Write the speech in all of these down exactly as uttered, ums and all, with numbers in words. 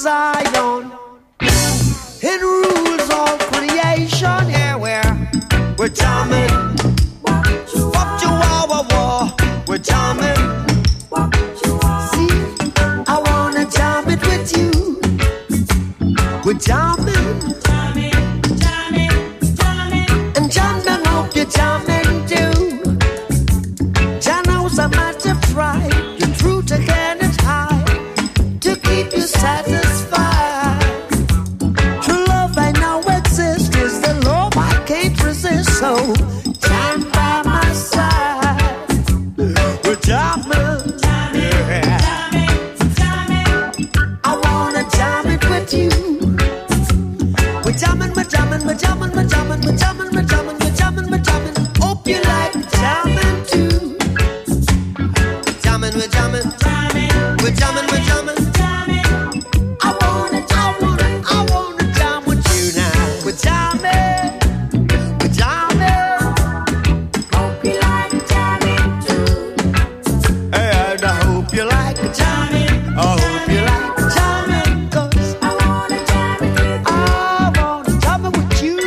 Zion. It rules all creation. Yeah, we're, we're jamming. What you are, war, war. We're jamming. See, I wanna jam it with you. We're jamming. Jamming, jamming, jamming. And jamming, hope you're jamming too. Jah knows how much to try. Your truth again is high. To keep you satisfied. True love I know exists. Is the love I can't resist. So stand by my side. We're jamming. Yeah. I wanna jam it with you. We're jamming, we're jamming, we're jamming, we're jamming, we're jamming, we're jamming, we're jamming, we're jamming. Hope you like jamming too. Jamming, we're jamming, we're jamming, we're jamming. I wanna, I wanna, I wanna jam with you now. We're jamming, we're jamming. Hope you like jamming too. Hey, I hope you like jamming. I hope you like jamming, 'cause I wanna jam it with you. I wanna jam it with you.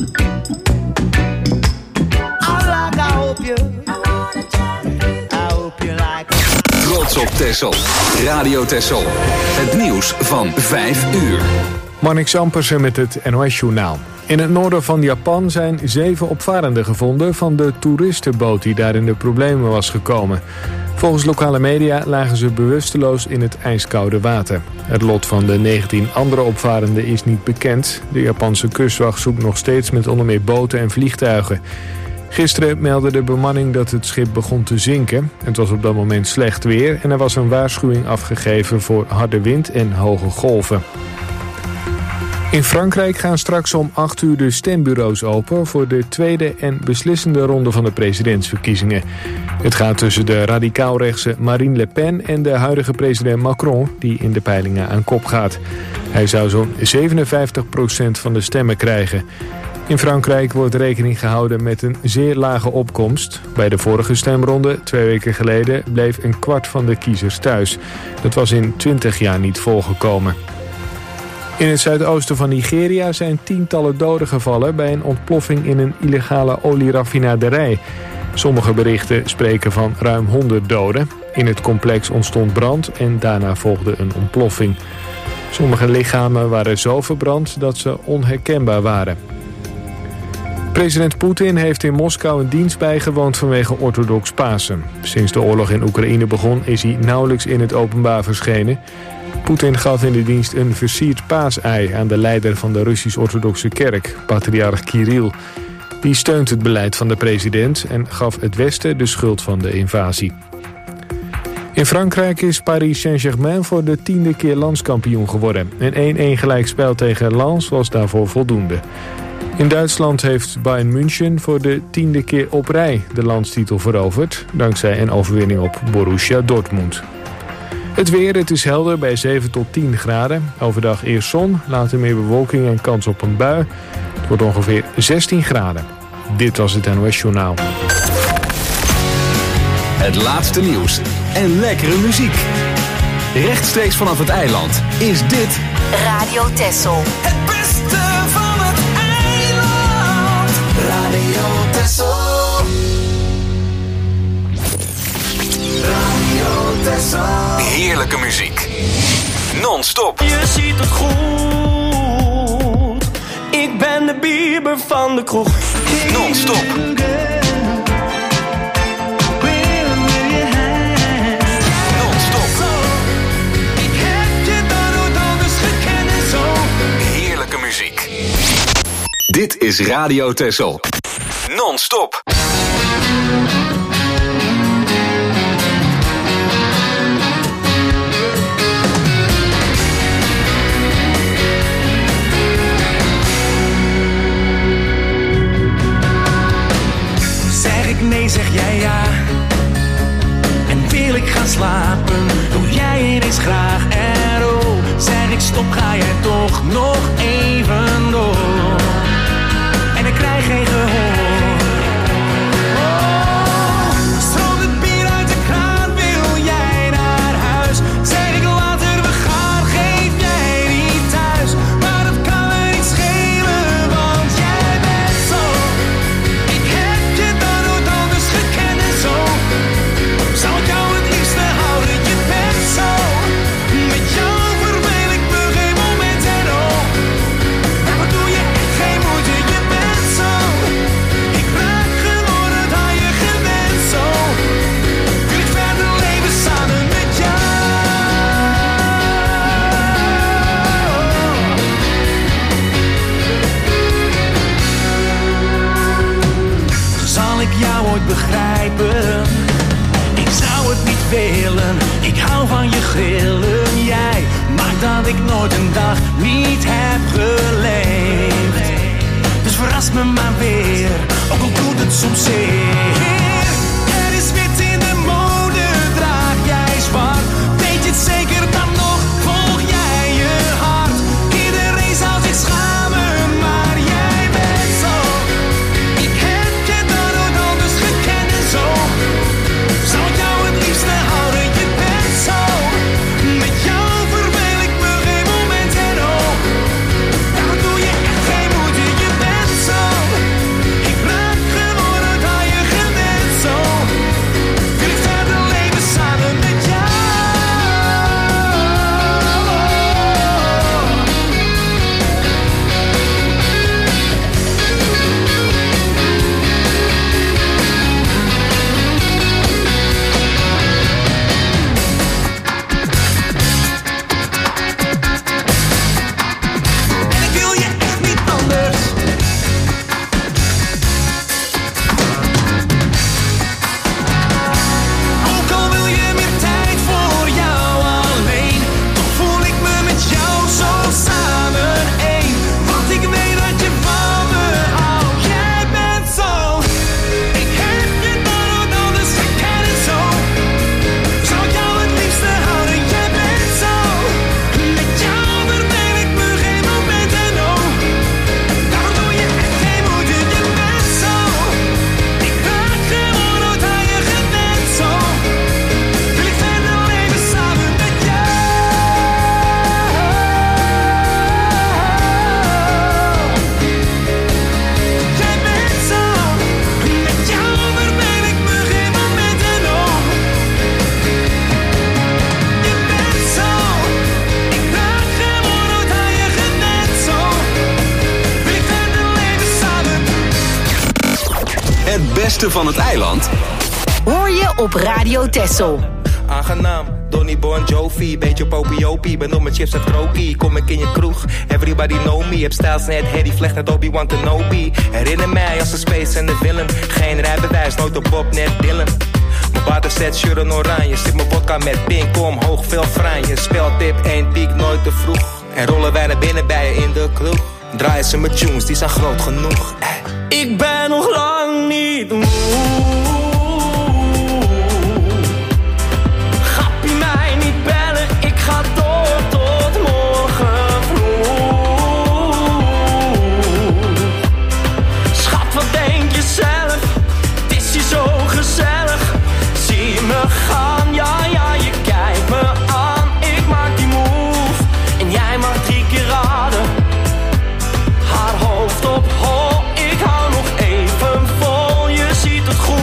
I like, I hope you. I wanna jam it with you. I hope you like. Trots op Texel. Radio Texel. Het nieuws van vijf uur. Marnix Ampersen met het N O S-journaal. In het noorden van Japan zijn zeven opvarenden gevonden van de toeristenboot die daar in de problemen was gekomen. Volgens lokale media lagen ze bewusteloos in het ijskoude water. Het lot van de negentien andere opvarenden is niet bekend. De Japanse kustwacht zoekt nog steeds met onder meer boten en vliegtuigen. Gisteren meldde de bemanning dat het schip begon te zinken. Het was op dat moment slecht weer en er was een waarschuwing afgegeven voor harde wind en hoge golven. In Frankrijk gaan straks om acht uur de stembureaus open voor de tweede en beslissende ronde van de presidentsverkiezingen. Het gaat tussen de radicaal-rechtse Marine Le Pen en de huidige president Macron, die in de peilingen aan kop gaat. Hij zou zo'n zevenenvijftig procent van de stemmen krijgen. In Frankrijk wordt rekening gehouden met een zeer lage opkomst. Bij de vorige stemronde, twee weken geleden, bleef een kwart van de kiezers thuis. Dat was in twintig jaar niet volgekomen. In het zuidoosten van Nigeria zijn tientallen doden gevallen bij een ontploffing in een illegale olieraffinaderij. Sommige berichten spreken van ruim honderd doden. In het complex ontstond brand en daarna volgde een ontploffing. Sommige lichamen waren zo verbrand dat ze onherkenbaar waren. President Poetin heeft in Moskou een dienst bijgewoond vanwege orthodox Pasen. Sinds de oorlog in Oekraïne begon is hij nauwelijks in het openbaar verschenen. Poetin gaf in de dienst een versierd paasei aan de leider van de Russisch-orthodoxe kerk, patriarch Kirill. Die steunt het beleid van de president en gaf het Westen de schuld van de invasie. In Frankrijk is Paris Saint-Germain voor de tiende keer landskampioen geworden. Een één-één gelijkspel tegen Lens was daarvoor voldoende. In Duitsland heeft Bayern München voor de tiende keer op rij de landstitel veroverd, dankzij een overwinning op Borussia Dortmund. Het weer, het is helder bij zeven tot tien graden. Overdag eerst zon, later meer bewolking en kans op een bui. Het wordt ongeveer zestien graden. Dit was het N O S-journaal. Het laatste nieuws en lekkere muziek. Rechtstreeks vanaf het eiland is dit Radio Texel. Het beste van het eiland. Radio Texel. Radio Texel. heerlijke muziek. Non-stop. Je ziet het goed. Ik ben de bieber van de kroeg. Non-stop. Dit is Radio Texel. Non-stop. Zeg ik nee, zeg jij ja. En wil ik gaan slapen, doe jij ineens graag erop. Zeg ik stop, ga jij toch nog even door. En ik krijg geen gehoor. Oh, stroomt het bier uit de kraan, wil jij naar huis? Zeg ik later, we gaan, geef jij willen. Ik hou van je grillen, jij maakt dat ik nooit een dag niet heb geleefd. Dus verras me maar weer, ook al doet het soms zeer. Er is wit in de mode, draag jij zwart. Weet je het zeker dan nog, volg jij je hart. Iedereen zou zich schamen, maar jij bent zo. Ik heb je dan ook anders gekend en zo. Zou ik jou het liefste houden, je bent zo. Met jou verveel ik me geen moment en oh. Daar doe je echt geen moeite, je bent zo. Ik raak gewoon aan je gewend zo. Wil ik verder leven samen met jou. En ik wil je echt niet anders. Ook al wil je meer tijd voor jou alleen, toch voel ik me met jou zo samen één. Want ik weet dat je van me houdt. Jij bent zo. Ik heb je dan ook anders gekend en zo. Zou ik jou het liefste houden, jij bent zo. Met jou verveel ik me geen moment en oh. Daar doe je echt geen moeite, je bent zo. Ik raak gewoon uit aan je gewend zo. Wil ik verder leven samen met jou. Jij bent zo. Met jou verveel ik me geen moment en oh. Je bent zo. Ik raak gewoon uit aan je gewend zo. Wil ik verder leven samen. Het beste van het eiland Hoor je op Radio Texel. Aangenaam, Donny Bon Jovi, beetje popiopie, ben op mijn chips uit krokie. Kom ik in je kroeg, everybody know me. Heb stijls net Harry Vlecht, net Obi-Wan Kenobi. Herinner mij als een space en de villain. Geen rijbewijs, nooit op Bob, net Dylan. Mijn waterset, shirt en oranje. Zit mijn vodka met pink, omhoog, veel franje. Speltip, één piek, nooit te vroeg. En rollen wij naar binnen bij je in de kroeg. Draaien ze met tunes, die zijn groot genoeg. Eh. Ik ben nog lang niet moe. Gappie mij niet bellen, ik ga door tot morgen vroeg. Schat, wat denk je zelf? Het is hier zo gezellig. Zie me gaan, ja ja, je kijkt me aan. Ik maak die move en jij mag drie keer raden. Haar hoofd op hol, ik hou nog even vol, je ziet het goed.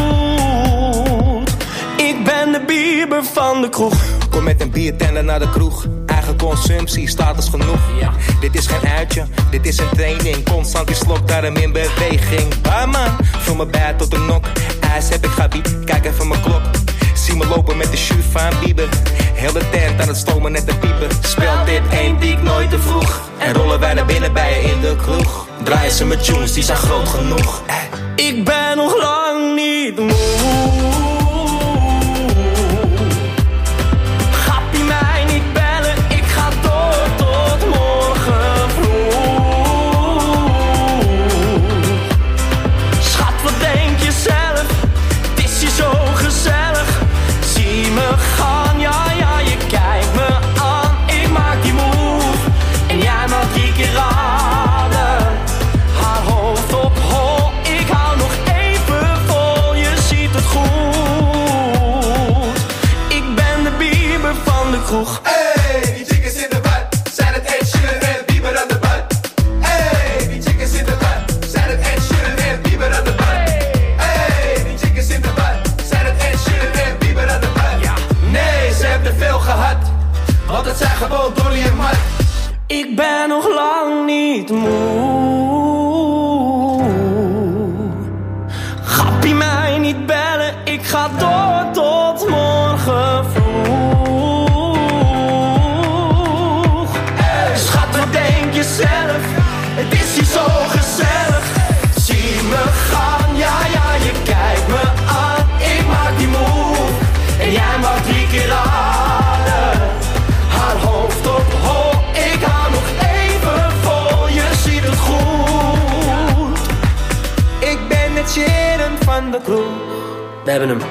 Ik ben de Bieber van de kroeg. Kom met een biertender naar de kroeg. Eigen consumptie, status genoeg. Ja. Dit is geen uitje, dit is een training. Constant die slok, daarom in beweging. Bah man, vul me bij tot de nok. IJs heb ik gabi, kijk even mijn klok. Zie me lopen met de shoe van Bieber. Heel de tent aan het stomen net de pieper. Spel dit één piek, nooit te vroeg. En rollen wij naar binnen bij je in de kroeg. Draaien ze met tunes, die zijn groot genoeg. Eh. Ik ben nog lang niet moe. Gappie mij niet bellen, ik ga door tot morgen vroeg. Schat, wat denk je zelf? Het is hier zo gezellig. Zie me gaan, ja ja, je kijkt me aan. Ik maak die move en jij mag drie keer raden. Haar hoofd op hol, ik hou nog even vol, je ziet het goed. Ik ben de Bieber van de kroeg. Hey, die chicks in de bad. Zijn het Ed Sheeran en Bieber aan de bad? Hey, die chicks in de bad. Zijn het Ed Sheeran en Bieber aan de bad? Hey, die chicks in de bad. Zijn het Ed Sheeran en Bieber aan de bad? Ja. Nee, ze hebben er veel gehad. Want het zijn gewoon Dolly en Mart. Ik ben nog lang niet moe. Gappie mij niet bellen, ik ga door tot morgen vroeg. Hey. Schat, wat denk je zelf? Het is hier zo gezellig. Zie me gaan, ja ja, je kijkt me aan. Ik maak die move en jij We hebben hem.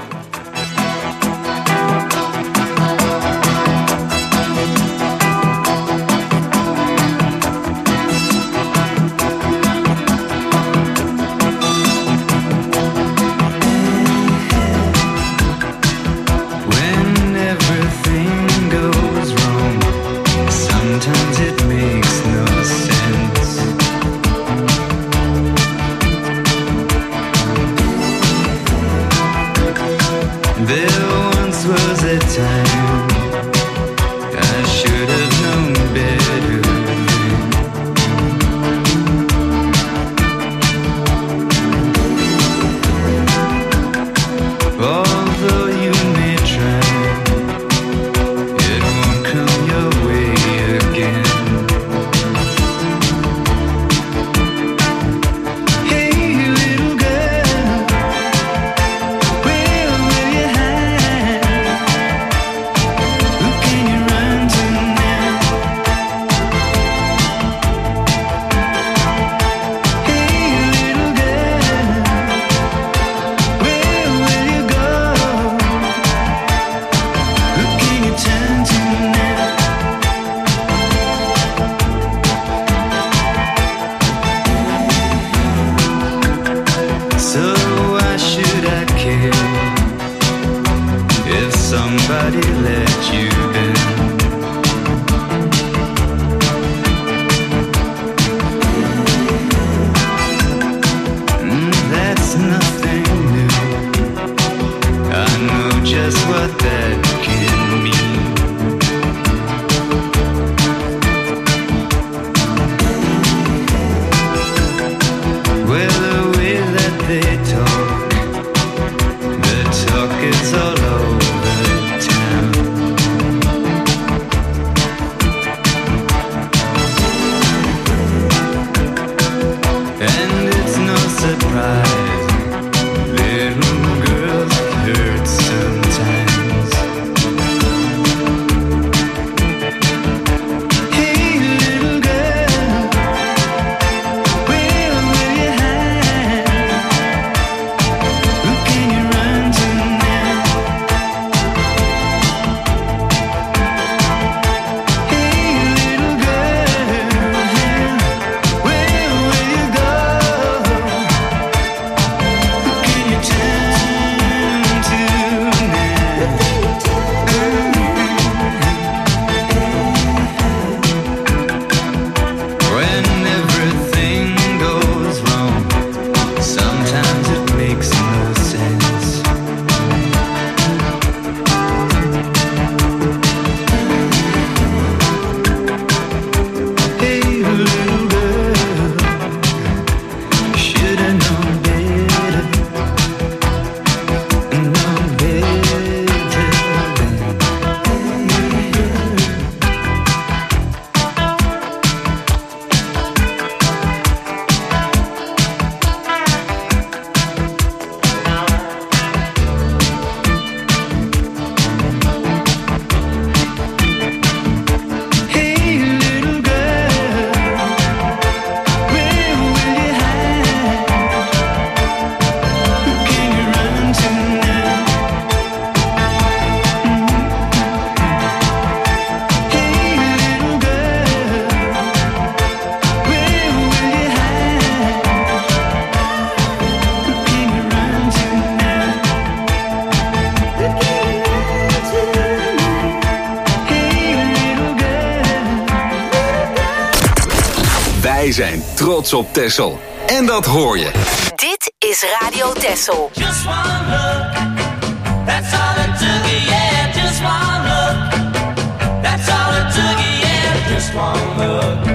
Wij zijn trots op Texel. En dat hoor je. Dit is Radio Texel. Just one look, that's all it took, yeah. Just one look, that's all it took, yeah. Just one look,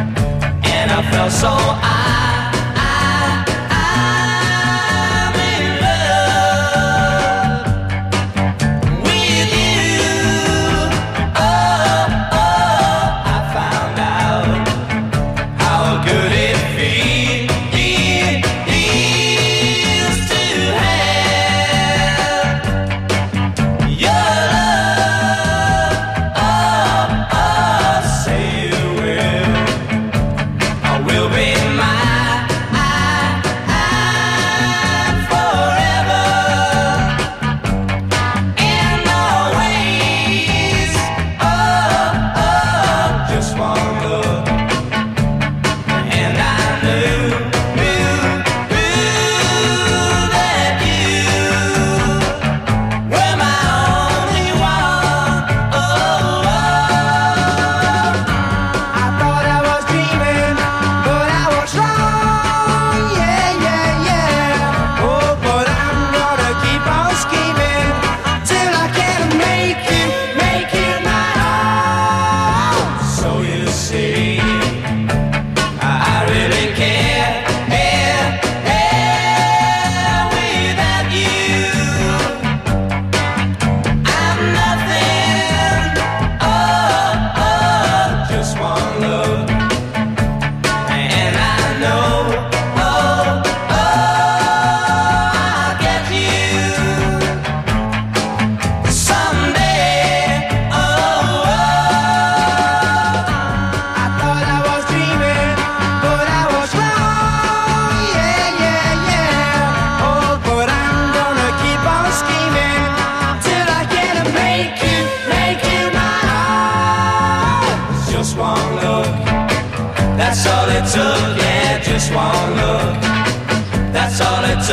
and I felt so I. Good it feels to have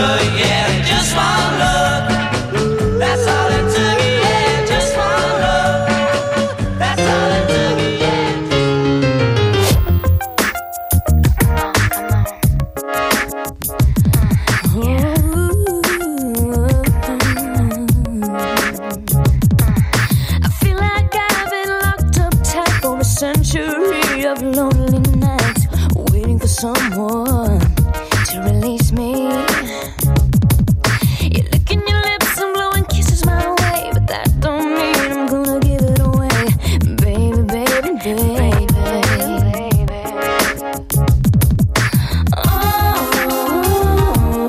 sugar, yeah, just one look. That's all it took, yeah, just one look. That's all it took, yeah. I feel like I've been locked up tight for a century of lonely nights, waiting for someone to release me. You're licking your lips and blowing kisses my way, but that don't mean I'm gonna give it away, baby, baby, baby, baby. Oh,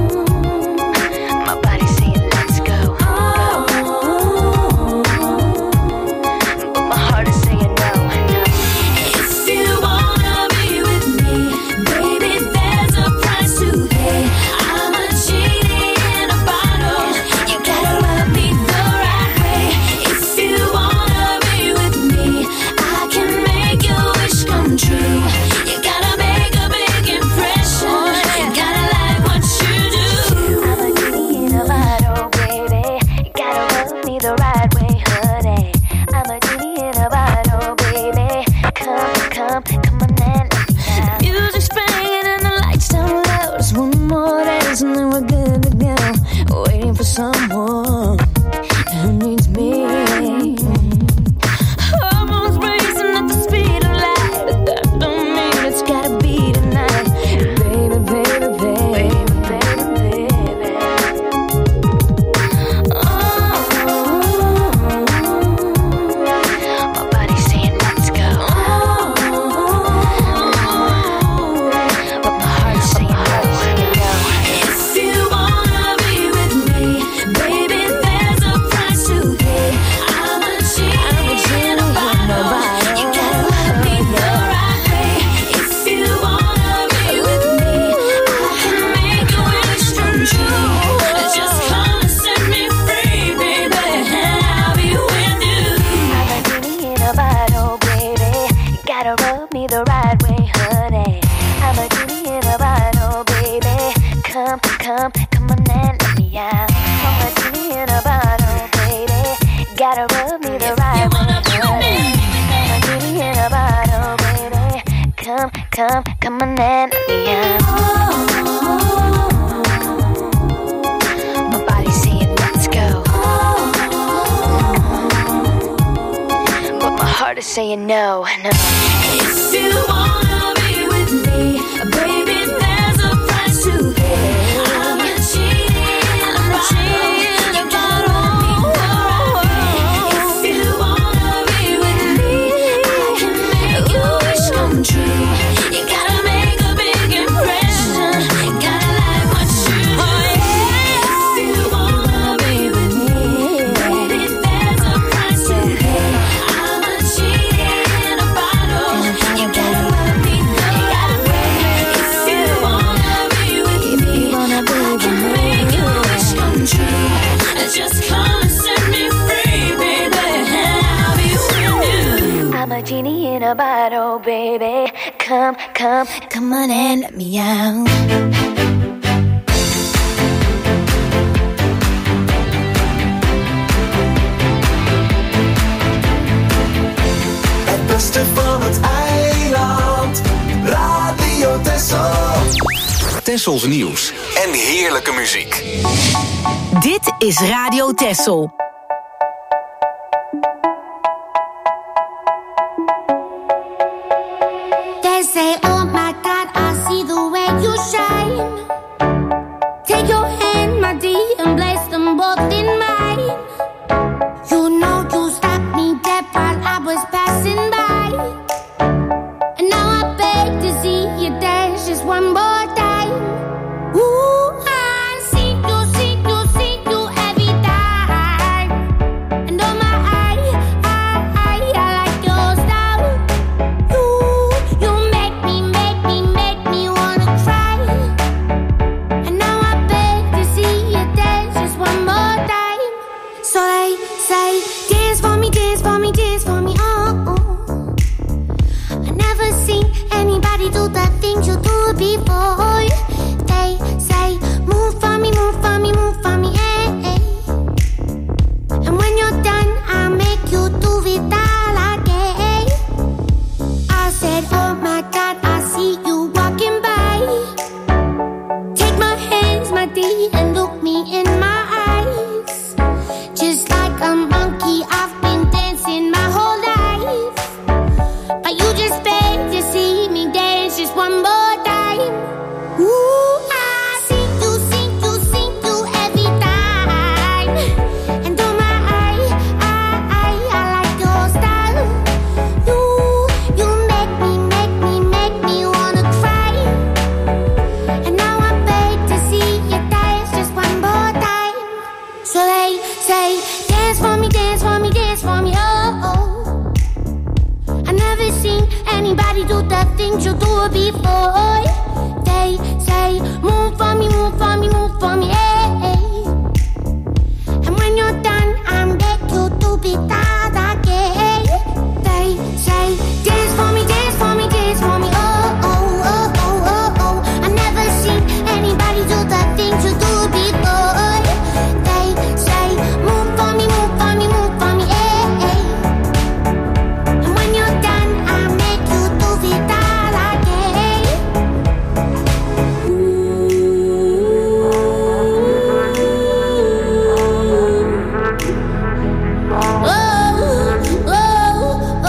my body's saying let's go. Oh, but my heart is saying no, no. If you wanna be with me, baby, there's a price to pay. I'm a genie in a bottle. You gotta love me the right way. If you wanna be with me, I can make your wish come true. You gotta make a big impression. You gotta like what you do. I'm a genie in a bottle, baby. You gotta love me the right way, honey. I'm a genie in a bottle, baby. Come, come, come on and let me out. Music's playing and the lights down low. Just one more dance and then we're good to go. Waiting for someone who needs me. Hormones racing at the speed of light, but that don't mean it's gotta be tonight. Baby, baby, baby, baby, baby. Oh, my body's saying let's go. But my heart's saying no. If you wanna be with me, baby, there's a price to pay. I'm a genie in a bottle. You gotta love me the right way. If you wanna be with me, I can make your wish come true. Just come and set me free, baby, and I'll be with you. I'm a genie in a bottle, baby. You gotta rub me the right way, honey. I'm a genie in a bottle, baby. Come, come, come on and let me out. I'm a genie in a bottle, baby. Gotta rub me the right way, honey. I'm a genie in a bottle, baby. Come, come, come on and let me out. My body's saying let's go, but my heart is saying no, no. If you wanna be with me, baby, there's a price to pay. I'm a genie in a bottle. You gotta love me the right way. If you wanna be with me, I can make your wish come true. You gotta make a big impression. You gotta like what you do. If you wanna be with me, baby, there's a price to pay. I'm a genie in a bottle. You gotta love me the right way. If you wanna be with me, I can make your wish come true. Just come and set me free, baby, and I'll be with you. I'm a genie in a bottle, baby. Come, come, come on and let me out. Het beste van het eiland. Radio Texel. Tessels nieuws en heerlijke muziek. Dit is Radio Texel. They say, oh my God, I see the way you shine. Take your hand, my dear, and place them both in mine. You know you stopped me dead while I was passing by. And now I beg to see you dance just one more time. Ooh, I see you, see you, see you every time. And oh my, I, I, I, I like your style. You, you make me, make me, make me wanna cry. And now I beg to see you dance just one more time. So they say, dance for me, dance for me, dance for me, oh, oh. I never seen anybody do the things you do before. They say, move for do before. They say, move for me, move for me, move for me, hey. And when you're done, I beg you to be that again. They say, dance for me, dance for me, dance for me, oh, oh, oh, oh, oh, oh. I never seen anybody do the things you do before. They say, move for me, move for me, move for me, hey. And when you're done, I make you do it all again. Oh, oh, oh,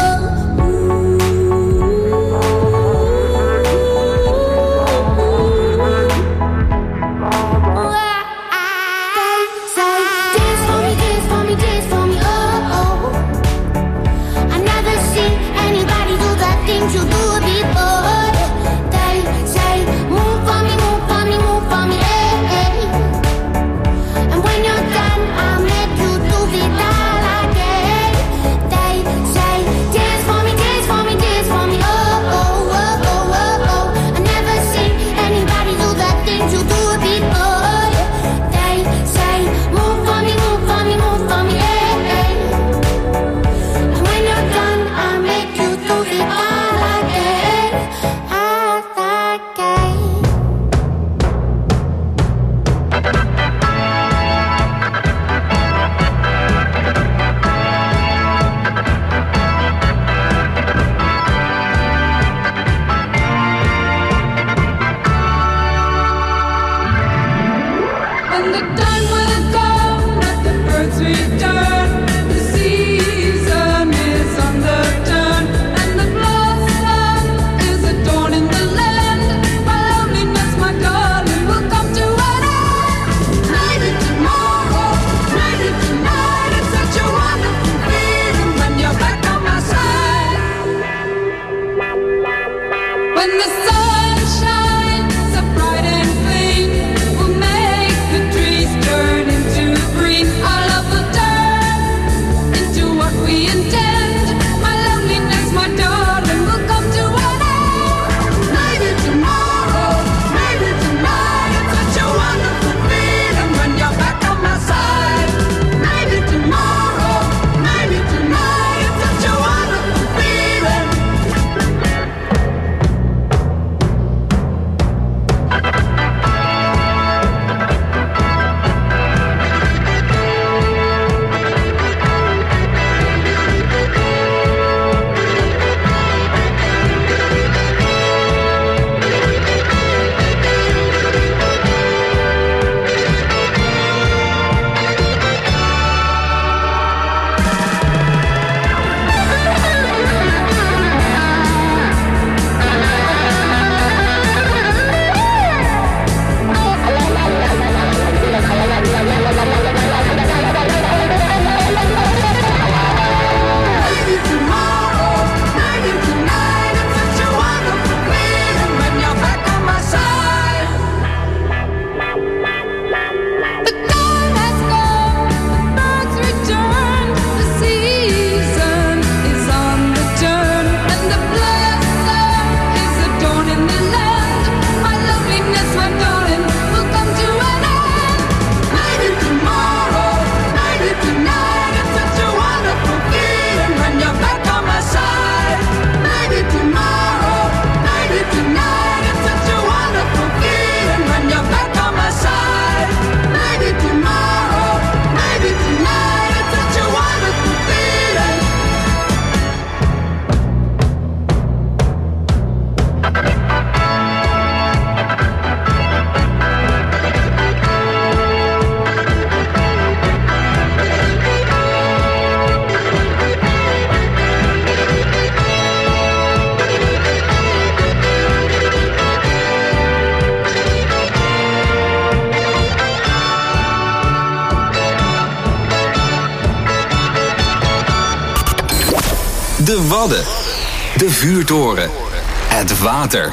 De Wadden. De Vuurtoren. Het water.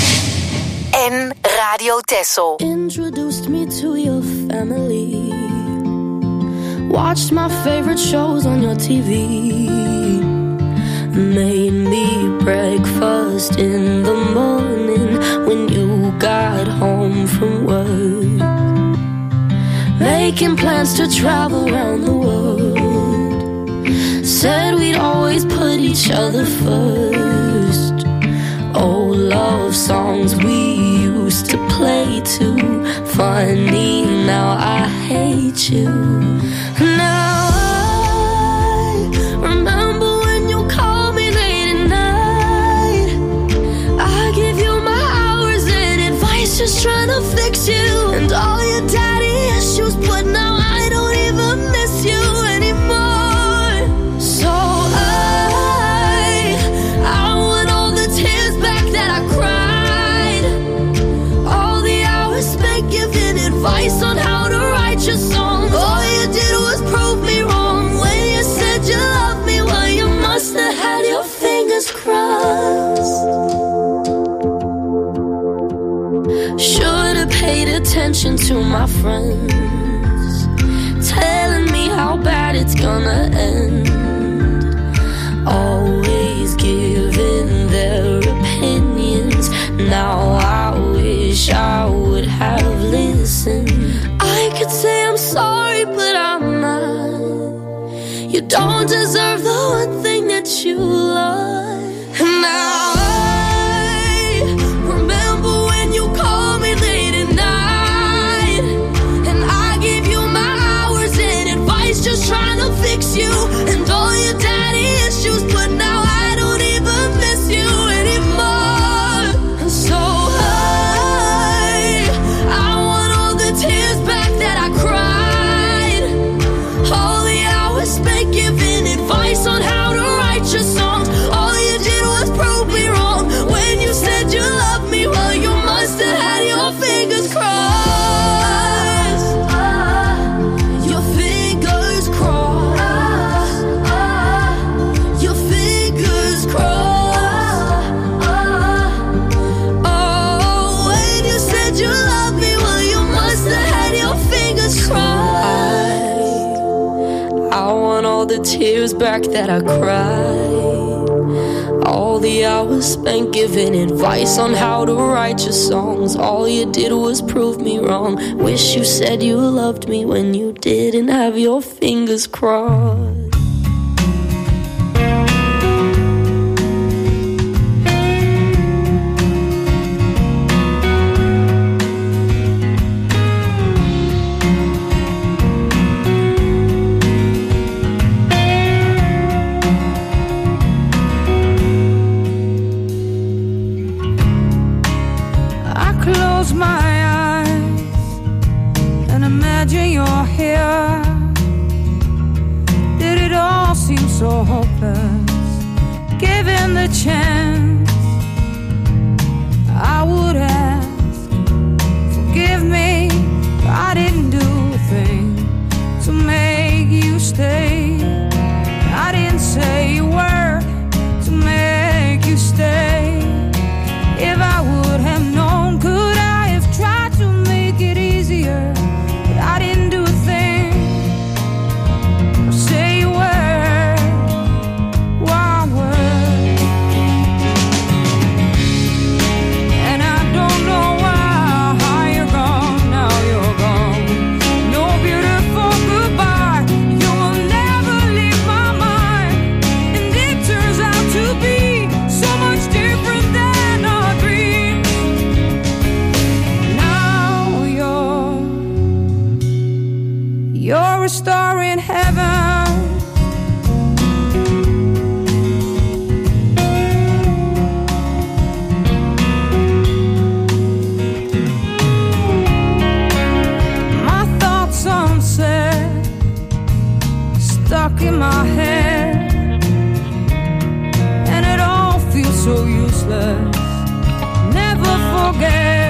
En Radio Texel. Introduced me to your family. Watched my favorite shows on your T V. Made me breakfast in the morning. got home from work, making plans to travel around the world. Said we'd always put each other first. Old love songs we used to play too. Funny, now I hate you. Now I remember when you called me late at night. I give you my hours and advice, just trying to fix you. And all your daddy issues, but now I don't even miss you anymore. So I, I want all the tears back that I cried. All the hours spent giving advice on how to write your songs. All you did was prove me wrong when you said you loved me. Well, you must have had your fingers crossed. Should've paid attention to my friends, telling me how bad it's gonna end. Always giving their opinions. Now I wish I would have listened. I could say I'm sorry, but I'm not. You don't deserve the one thing that you love. And now I remember when you called me late at night, and I gave you my hours and advice, just trying to fix you. And all your daddy issues, but now I don't even miss you anymore. And so I, I want all the tears back that I cried. All the hours spent giving advice on how to write your songs. All you did was prove me wrong when you said you loved me. Well, you must have had your fingers crossed. Your fingers crossed. Your fingers crossed. Oh, when you said you loved me, well, you must have had your fingers crossed. I want all the tears back that I cried. All the hours spent giving advice on how to write your songs. All you did was prove me wrong. Wish you said you loved me when you didn't have your fingers crossed. I close my eyes and imagine you're here. Did it all seem so hopeless? Given the chance, I would ask, forgive me, I didn't do a thing to make you stay. I didn't say a word to make you stay. If I would have known, could I have tried to make it easier? But I didn't do a thing or say a word, one word. And I don't know why you're gone, now you're gone. No beautiful goodbye, you will never leave my mind. And it turns out to be so much different than our dreams. Now you're, you're a star in heaven. My thoughts unsaid, stuck in my head, and it all feels so useless. Never forget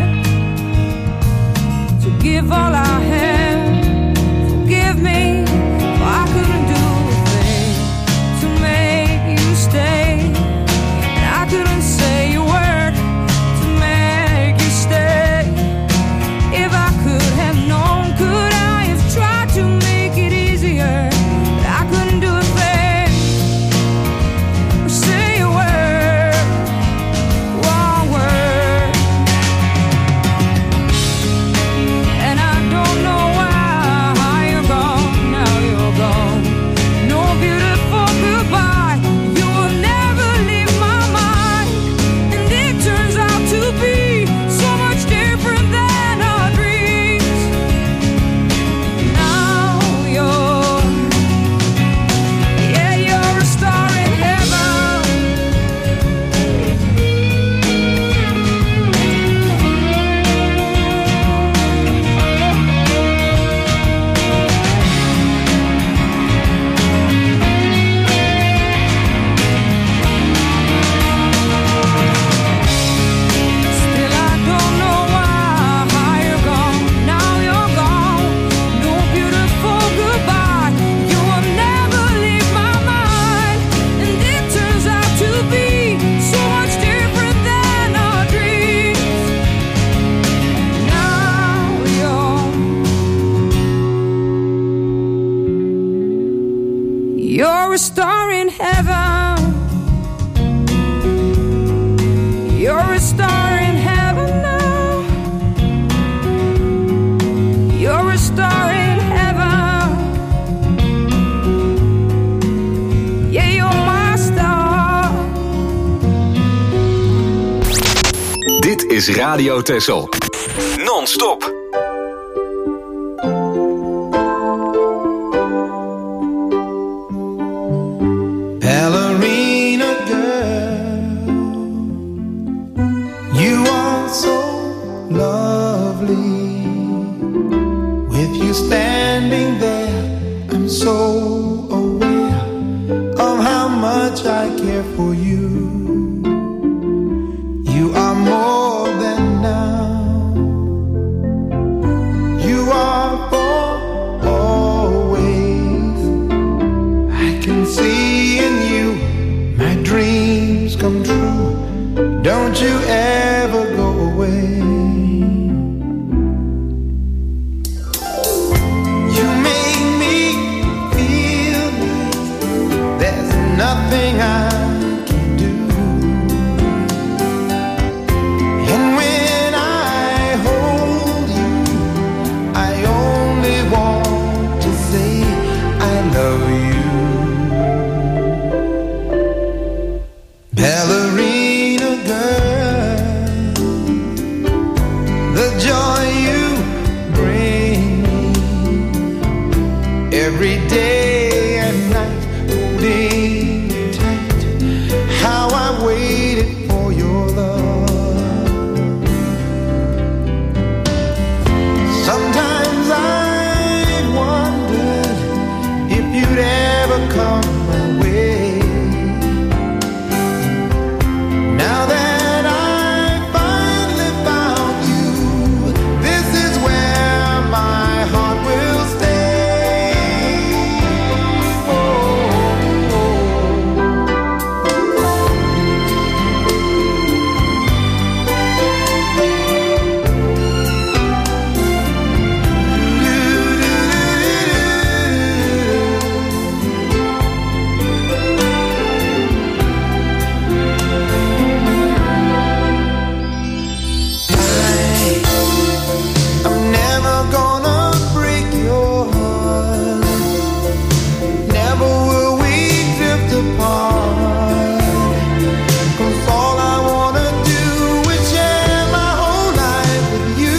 to give all I had. Forgive me, for I couldn't do a thing to make you stay. And I couldn't say a word to make you stay. If I could have known, could I have tried to make it easier? But I couldn't do a thing or say a word, one word. a star in heaven. You're a star in heaven now. You're a star in heaven. Yeah, you're my star. Dit is Radio Texel. Non-stop. Ballerina girl, you are so lovely. With you standing there, I'm so aware of how much I care for you. You are more than now. You are for always. I can see in you my dreams come true. Don't you ever go away. You make me feel like there's nothing I can do. And when I hold you, I only want to say I love you. Ballerina girl, the joy you bring me every day and night, holding you tight. How I waited for your love. Sometimes I wondered if you'd ever come my way. Now that I finally found you, this is where my heart will stay. Oh, oh, I'm never gonna break your heart. Never will we drift apart. 'Cause all I wanna do is share my whole life with you.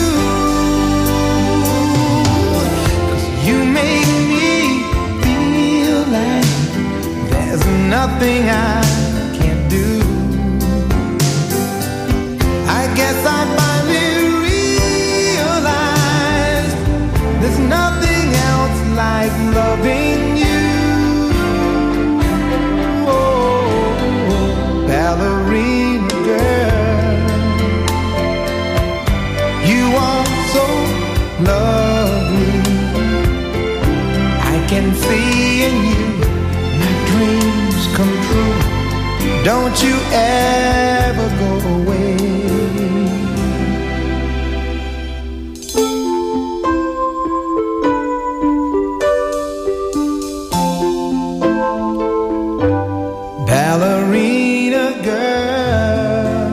'Cause you make me feel like there's nothing I can't do. I guess I finally realized there's nothing else like loving you. Oh, ballerina girl, you are so lovely. I can see in you my dreams come true. Don't you ever go away. Ballerina girl.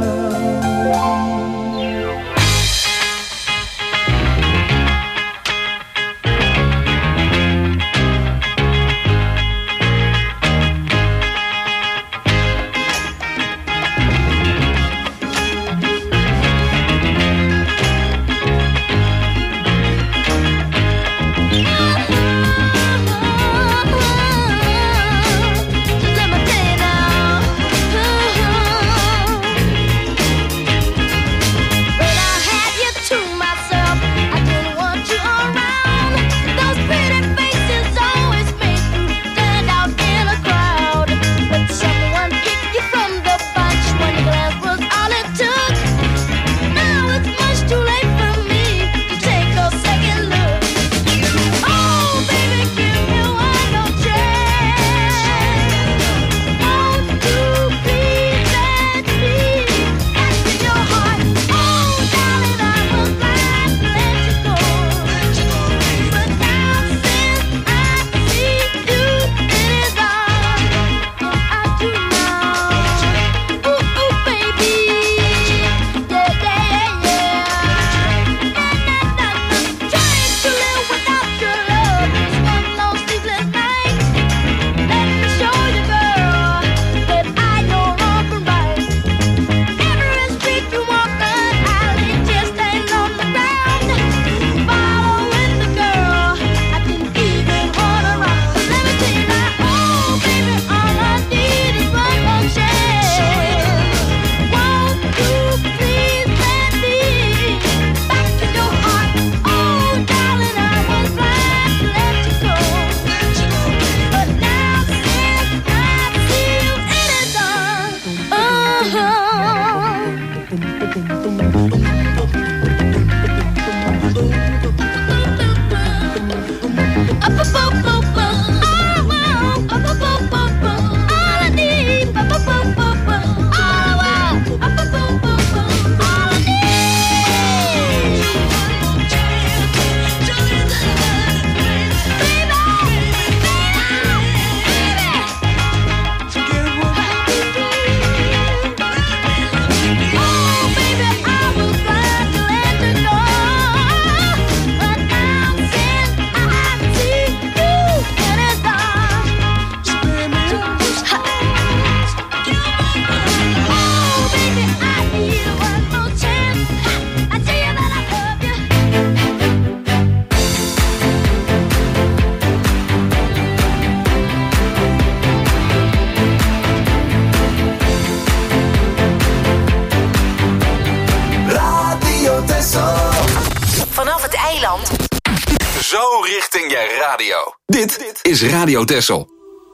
richting je radio. Dit is Radio Texel.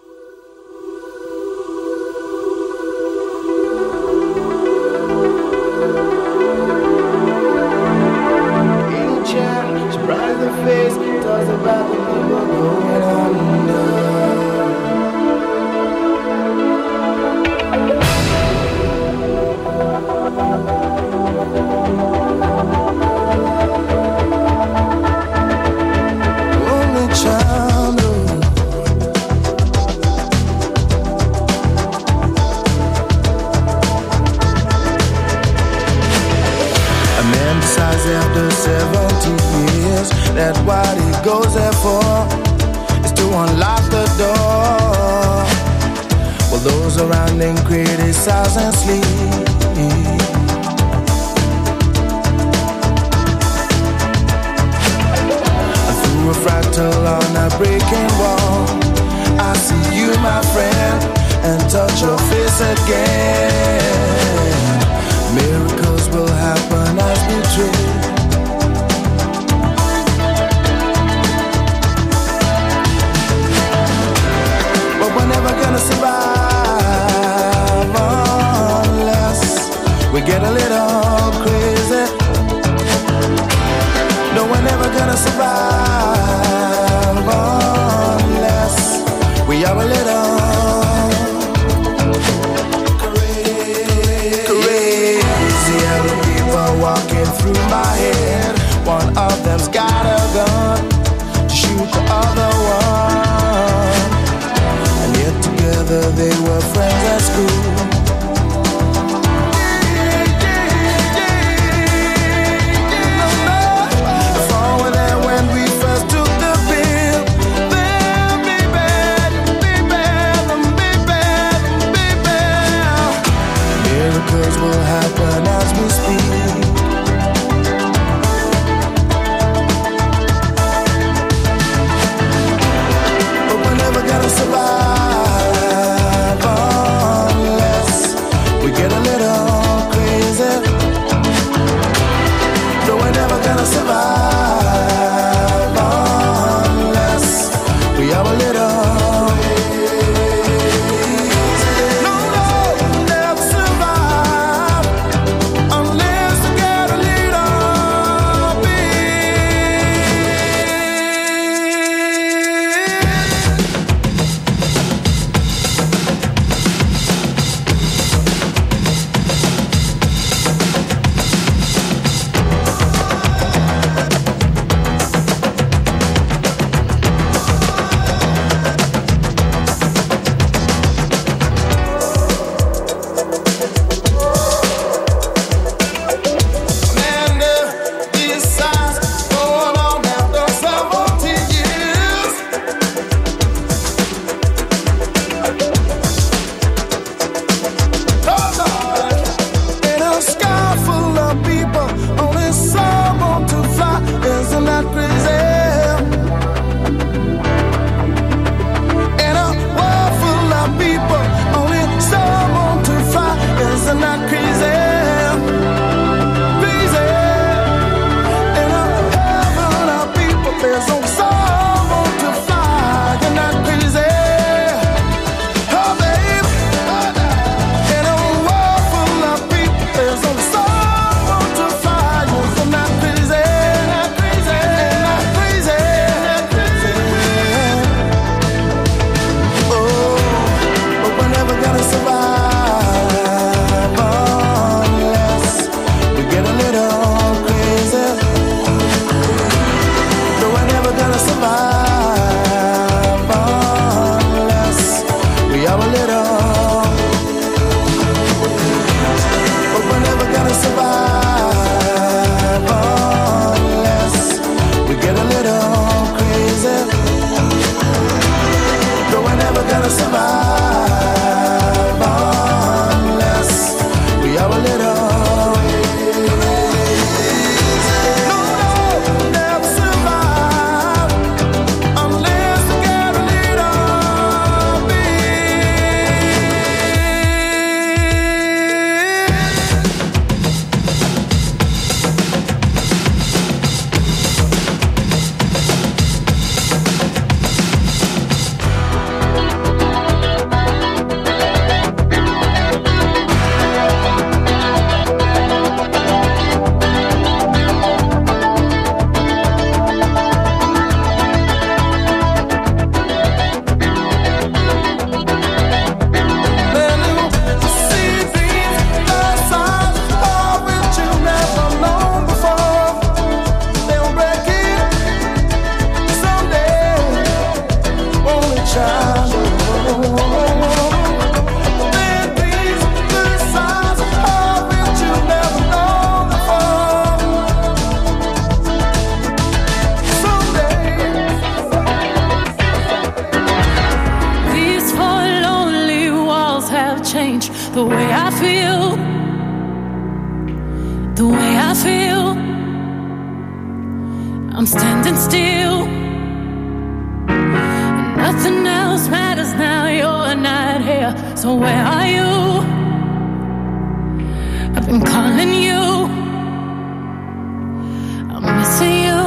After seventy years, that what he goes there for is to unlock the door. While those around him criticize and sleep. Through a fractal on a breaking wall, I see you, my friend, and touch your face again. Miracles will happen as we dream. But we're never gonna survive unless we get a little crazy. No, we're never gonna survive unless we are a little walking through my head. One of them's got a gun to shoot the other one. And yet together they were friends at school. If all were there when we first took the pill, then baby, baby, baby, baby, miracles will happen as we speak. Survive unless change the way I feel, the way I feel. I'm standing still, nothing else matters now. You're not here, so where are you? I've been calling you, I'm missing you.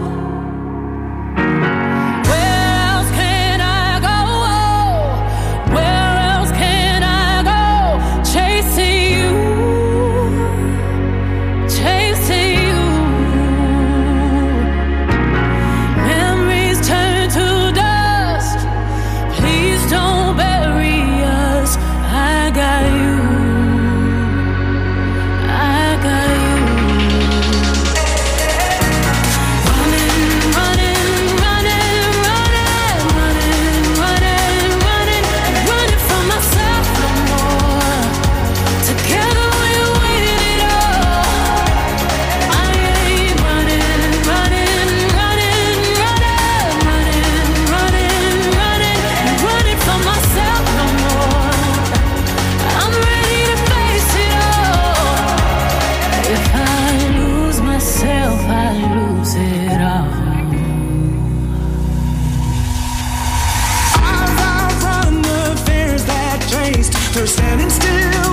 They're standing still.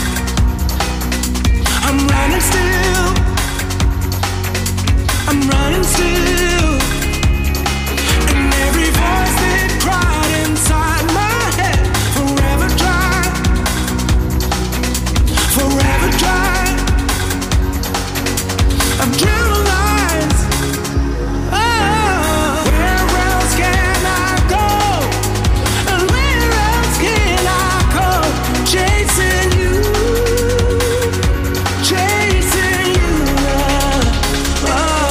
I'm running still. I'm running still. And every voice that cried inside my head, forever dry, forever dry. I've drew lines. Oh, where else can I go? And where else can I go? Chasing you, chasing you, oh.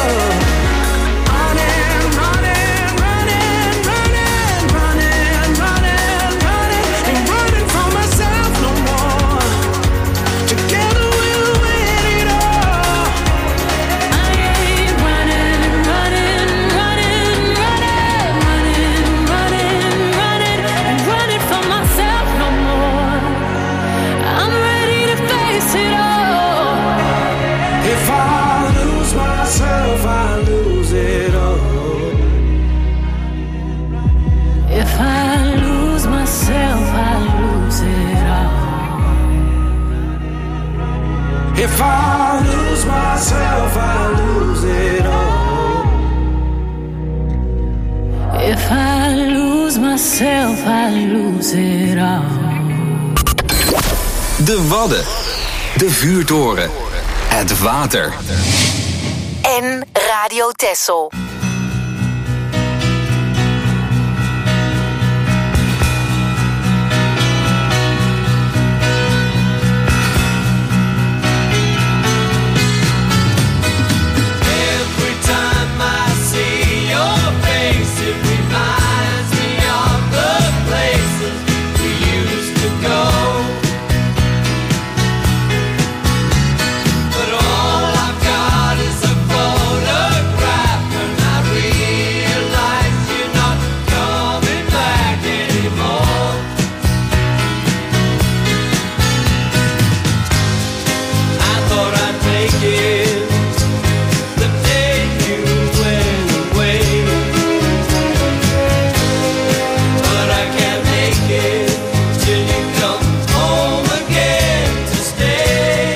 Running, running, running, running, running, running, running, ain't running from myself no more. Together we'll win it all. I ain't running, running, running, running, running, running, running, ain't running from myself no more. I'm ready to face it all. If I lose myself, I lose it all. If I lose myself, I lose it all. If I lose myself, I lose it all. If I lose myself, I lose it all. De Wadden. De vuurtoren. Het water. En Radio Texel. Every time I see your face, it reminds me of the places we used to go. But all I've got is a photograph, and I realize you're not coming back anymore. I thought I'd make it the day you went away, but I can't make it till you come home again to stay.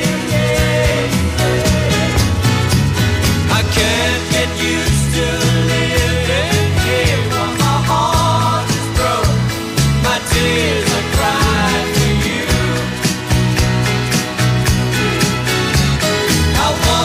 I can't get used to living here while my heart is broke. My tears are crying for you. I want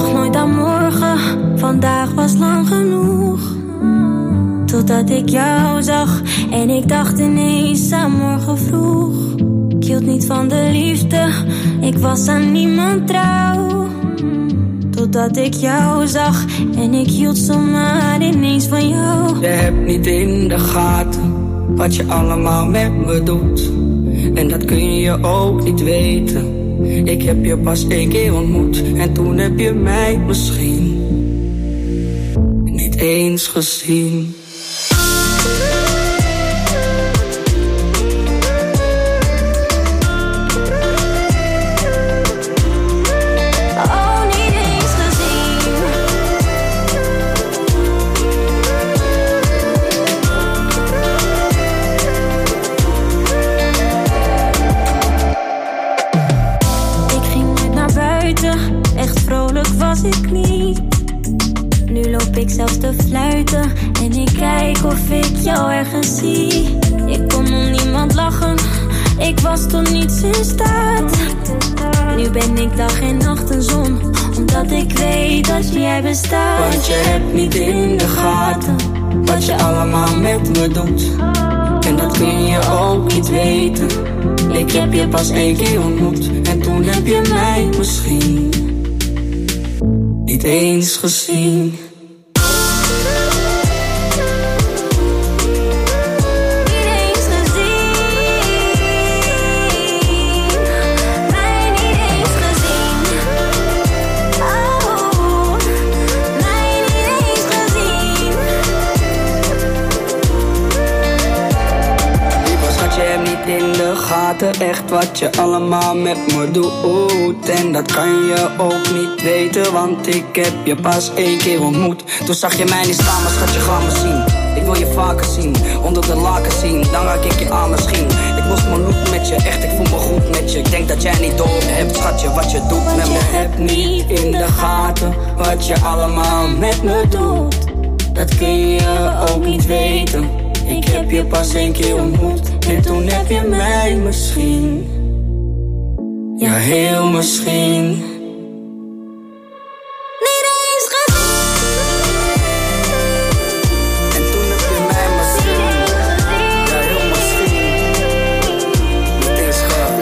dacht nooit aan morgen, vandaag was lang genoeg. Totdat ik jou zag en ik dacht ineens aan morgen vroeg. Ik hield niet van de liefde, ik was aan niemand trouw. Totdat ik jou zag en ik hield zomaar ineens van jou. Je hebt niet in de gaten wat je allemaal met me doet. En dat kun je ook niet weten. Ik heb je pas één keer ontmoet en toen heb je mij misschien niet eens gezien. Ik zelfs te fluiten en ik kijk of ik jou ergens zie. Ik kon om niemand lachen, ik was tot niets in staat. Nu ben ik dag en nacht een zon, omdat ik weet dat jij bestaat. Want je hebt niet in de gaten wat je allemaal met me doet. En dat kun je ook niet weten. Ik heb je pas één keer ontmoet en toen heb je mij misschien niet eens gezien. Echt wat je allemaal met me doet. En dat kan je ook niet weten, want ik heb je pas één keer ontmoet. Toen zag je mij niet staan, maar schat, je gaat me zien. Ik wil je vaker zien, onder de laken zien. Dan raak ik je aan misschien. Ik moest mijn look met je, echt ik voel me goed met je. Ik denk dat jij niet door hebt, schatje, wat je doet met me. Je hebt niet in de gaten wat je allemaal met me doet. Dat kun je ook niet weten. Ik heb je pas één keer ontmoet en toen heb je mij misschien, ja heel misschien, niet eens gezien. En toen heb je mij misschien, ja heel misschien, niet eens gezien.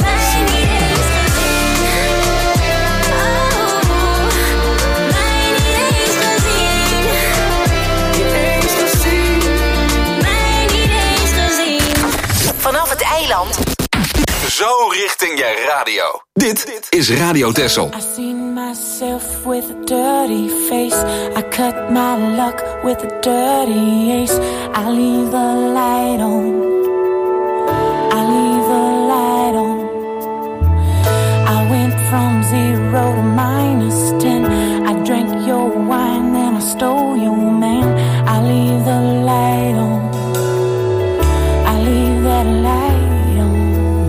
Vanaf het eiland. Zo richting je radio. Dit is Radio Texel. I seen myself with a dirty face. I cut my luck with a dirty ace. I leave the light on. I leave the light on. I went from zero to minus ten. I drank your wine, then I stole your man. I leave the light on. I leave that light on.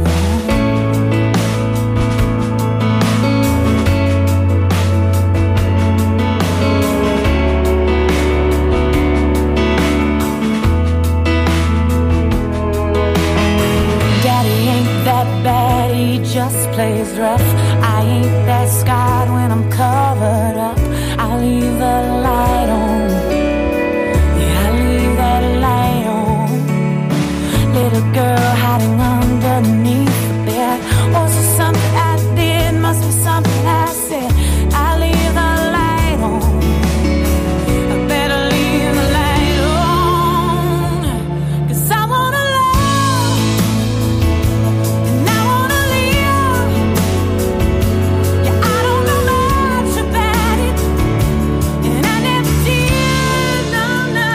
Daddy ain't that bad, he just plays rough. I ain't that scarred when I'm covered up. I leave the light on. Yeah, I leave that light on. Little girl hiding underneath the bed. Was it something I did? Must be something I said. I leave the light on. I better leave the light on. 'Cause I wanna love and I wanna live. Yeah, I don't know much about it, and I never did, no, no.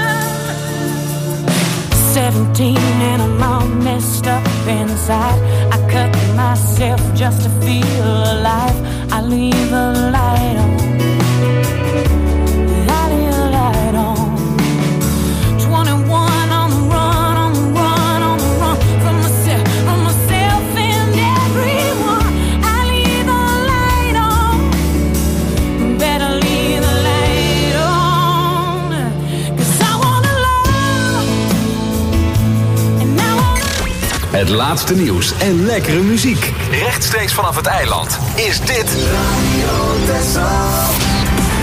Seventeen and I'm all messed up inside. I cut myself just to feel alive. I leave the light on. I leave the light on. twenty-one on the run, on the run, on the run. From myself, from myself and everyone. I leave the light on. Better leave the light on. 'Cause I wanna love and I wanna. Het laatste nieuws en lekkere muziek. Rechtstreeks vanaf het eiland is dit Radio Texel.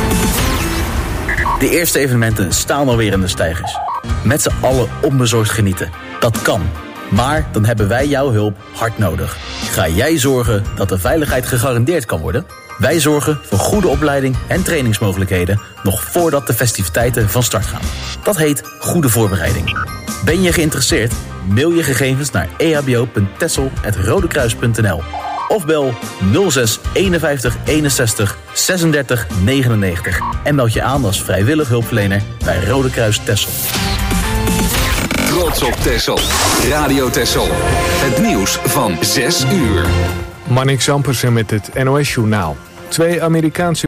De eerste evenementen staan alweer in de steigers. Met z'n allen onbezorgd genieten. Dat kan. Maar dan hebben wij jouw hulp hard nodig. Ga jij zorgen dat de veiligheid gegarandeerd kan worden? Wij zorgen voor goede opleiding en trainingsmogelijkheden nog voordat de festiviteiten van start gaan. Dat heet goede voorbereiding. Ben je geïnteresseerd? Mail je gegevens naar e h b o punt texel apenstaartje rodekruis punt n l of bel nul zes eenenvijftig eenenzestig zesendertig negenennegentig en meld je aan als vrijwillig hulpverlener bij Rode Kruis Texel. Trots op Texel. Radio Texel. Het nieuws van zes uur. Marnix Ampersen met het N O S-journaal. Twee Amerikaanse